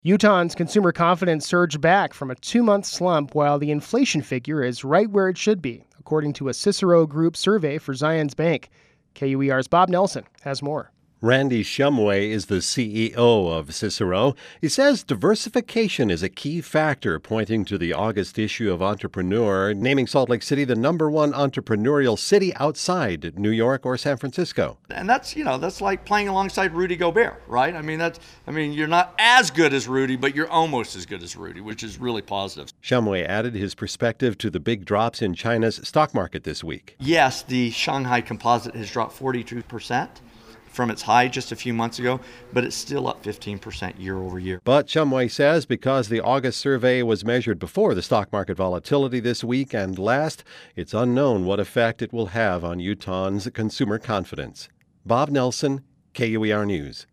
Utah's consumer confidence surged back from a 2-month slump while the inflation figure is right where it should be, according to a Cicero Group survey for Zions Bank. KUER's Bob Nelson has more. Randy Shumway is the CEO of Cicero. He says diversification is a key factor, pointing to the August issue of Entrepreneur, naming Salt Lake City the #1 entrepreneurial city outside New York or San Francisco. And that's like playing alongside Rudy Gobert, right? You're not as good as Rudy, but you're almost as good as Rudy, which is really positive. Shumway added his perspective to the big drops in China's stock market this week. Yes, the Shanghai Composite has dropped 42%. From its high just a few months ago, but it's still up 15% year over year. But Shumway says because the August survey was measured before the stock market volatility this week and last, it's unknown what effect it will have on Utah's consumer confidence. Bob Nelson, KUER News.